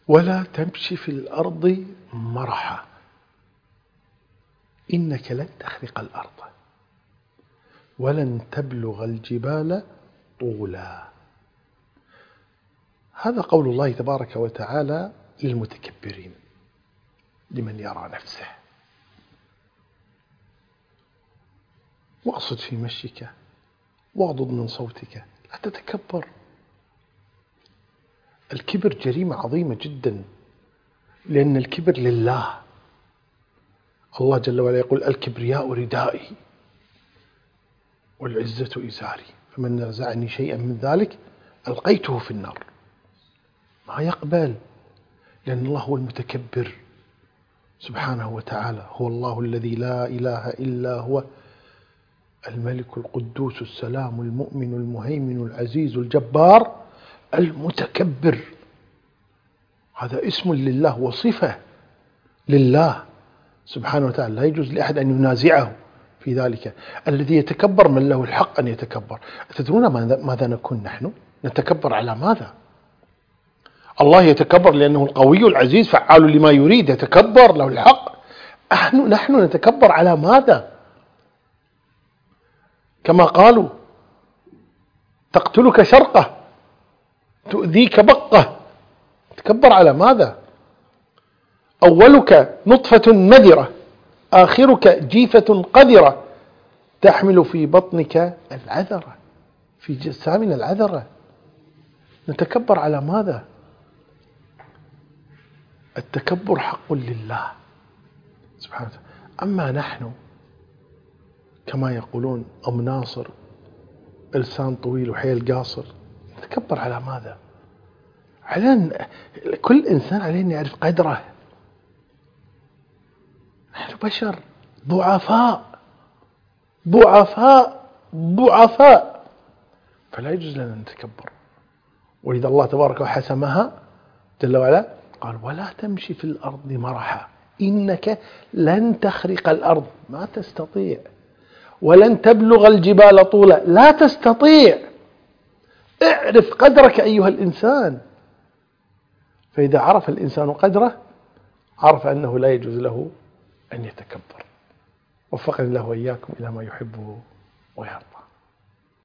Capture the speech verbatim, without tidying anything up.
ولا تمشي في الأرض مرحا إنك لن تخرق الأرض ولن تبلغ الجبال طولا. هذا قول الله تبارك وتعالى للمتكبرين، لمن يرى نفسه. واقصد في مشيك واغضض من صوتك، لا تتكبر. الكبر جريمة عظيمة جدا، لأن الكبر لله. الله جل وعلا يقول: الكبرياء ردائي والعزة إزاري فمن نازعني شيئا من ذلك ألقيته في النار. ما يقبل، لأن الله هو المتكبر سبحانه وتعالى. هو الله الذي لا إله إلا هو الملك القدوس السلام المؤمن المهيمن العزيز الجبار المتكبر. هذا اسم لله وصفة لله سبحانه وتعالى، لا يجوز لأحد أن ينازعه في ذلك. الذي يتكبر من له الحق أن يتكبر. تدرون ماذا نكون نحن؟ نتكبر على ماذا؟ الله يتكبر لأنه القوي العزيز فعال لما يريد، يتكبر له الحق. نحن نحن نتكبر على ماذا؟ كما قالوا: تقتلك شرقة تؤذيك بقة. تكبر على ماذا؟ أولك نطفة مذرة آخرك جيفة قذرة تحمل في بطنك العذرة، في جسامنا العذرة. نتكبر على ماذا؟ التكبر حق لله سبحانه وتعالى. أما نحن كما يقولون أم ناصر لسان طويل وحيل قاصر، نتكبر على ماذا؟ على كل إنسان عليه أن يعرف قدره. نحن بشر ضعفاء ضعفاء ضعفاء، فلا يجوز لنا أن نتكبر. وإذا الله تبارك وحسمها جل وعلا قال: ولا تمشي في الأرض مرحا إنك لن تخرق الأرض، ما تستطيع، ولن تبلغ الجبال طولا، لا تستطيع. اعرف قدرك أيها الإنسان. فإذا عرف الإنسان قدره عرف أنه لا يجوز له أن يتكبر. وفقني الله وإياكم إلى ما يحبه ويرضى.